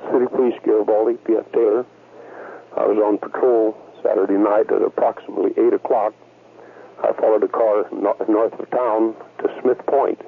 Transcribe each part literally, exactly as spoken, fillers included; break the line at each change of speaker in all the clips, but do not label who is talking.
City Police, Garibaldi, P F Taylor. I was on patrol Saturday night at approximately eight o'clock. I followed a car no- north of town to Smith Point.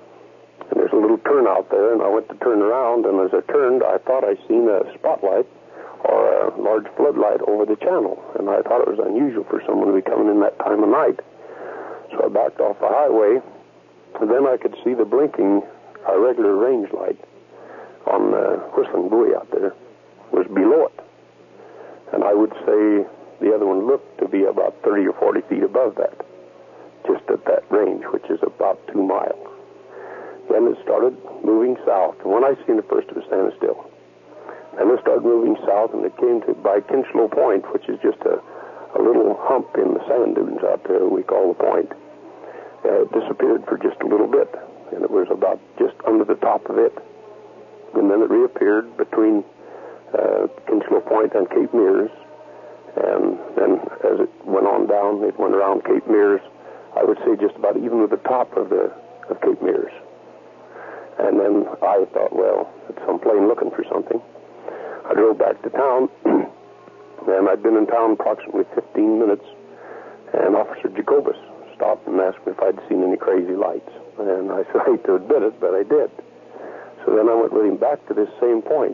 And there's a little turnout there, and I went to turn around, and as I turned, I thought I seen a spotlight or a large floodlight over the channel, and I thought it was unusual for someone to be coming in that time of night. So I backed off the highway, and then I could see the blinking, a regular range light on the Whistling Buoy out there was below it. And I would say the other one looked to be about thirty or forty feet above that, just at that range, which is about two miles. Then it started moving south. And when I seen it first, it was standing still. And it started moving south, and it came to by Kinchlow Point, which is just a, a little hump in the sand dunes out there we call the point. Uh, it disappeared for just a little bit, and it was about just under the top of it. And then it reappeared between uh, Kinchlow Point and Cape Meares. And then as it went on down, it went around Cape Meares, I would say just about even with the top of the of Cape Meares. And then I thought, well, it's some plane looking for something. I drove back to town, and I'd been in town approximately fifteen minutes, and Officer Jacobus stopped and asked me if I'd seen any crazy lights. And I said, I hate to admit it, but I did. So then I went with him back to this same point.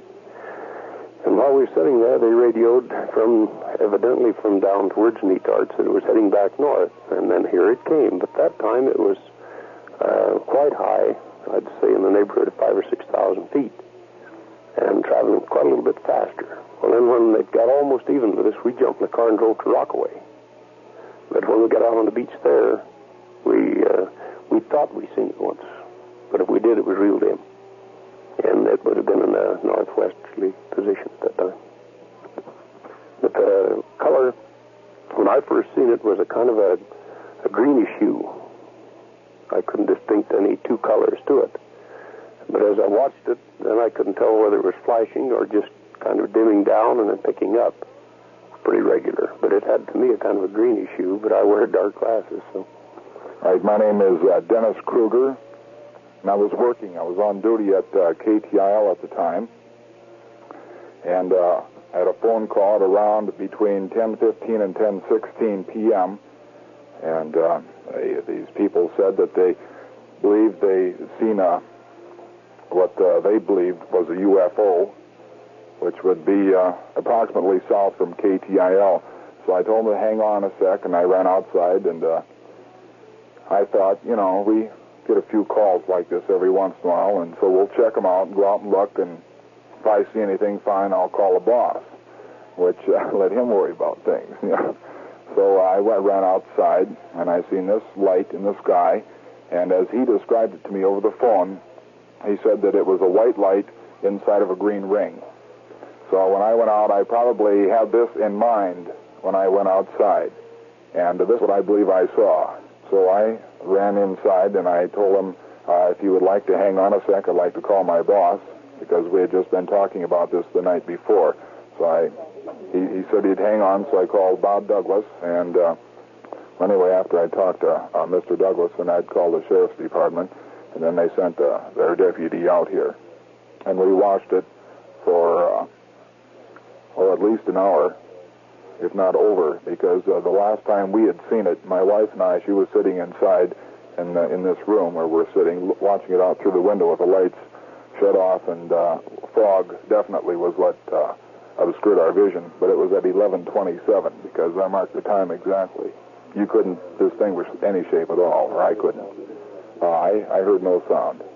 And while we were sitting there, they radioed from, evidently from down towards Neatards, that it was heading back north. And then here it came. But that time it was uh, quite high. I'd say in the neighborhood of five or six thousand feet, and traveling quite a little bit faster. Well, then when it got almost even with us, we jumped in the car and drove to Rockaway. But when we got out on the beach there, we uh, we thought we seen it once, but if we did, it was real dim, and it would have been in a northwesterly position at that time. But the color, when I first seen it, was a kind of a, a greenish hue. I couldn't distinct any two colors to it. But as I watched it, then I couldn't tell whether it was flashing or just kind of dimming down and then picking up. Pretty regular. But it had, to me, a kind of a greenish hue, but I wear dark glasses, so.
All right, my name is uh, Dennis Kruger, and I was working. I was on duty at uh, K T I L at the time, and uh, I had a phone call at around between ten fifteen and ten sixteen p.m., and uh, they, these people said that they believed they seen a, what uh, they believed was a U F O, which would be uh, approximately south from K T I L. So I told them to hang on a sec, and I ran outside, and uh, I thought, you know, we get a few calls like this every once in a while, and so we'll check them out and go out and look, and if I see anything fine, I'll call the boss, which uh, let him worry about things, you know. So I went, ran outside, and I seen this light in the sky, and as he described it to me over the phone, he said that it was a white light inside of a green ring. So when I went out, I probably had this in mind when I went outside, and this is what I believe I saw. So I ran inside, and I told him, uh, if he would like to hang on a sec, I'd like to call my boss, because we had just been talking about this the night before. So I... He, he said he'd hang on, so I called Bob Douglas, and uh, anyway, after I talked to uh, Mister Douglas, then I'd called the sheriff's department, and then they sent uh, their deputy out here. And we watched it for, uh, well, at least an hour, if not over, because uh, the last time we had seen it, my wife and I, she was sitting inside in, uh, in this room where we're sitting, watching it out through the window with the lights shut off, and uh, fog definitely was what... Uh, obscured our vision, but it was at eleven twenty-seven, because I marked the time exactly. You couldn't distinguish any shape at all, or I couldn't. Uh, I, I heard no sound.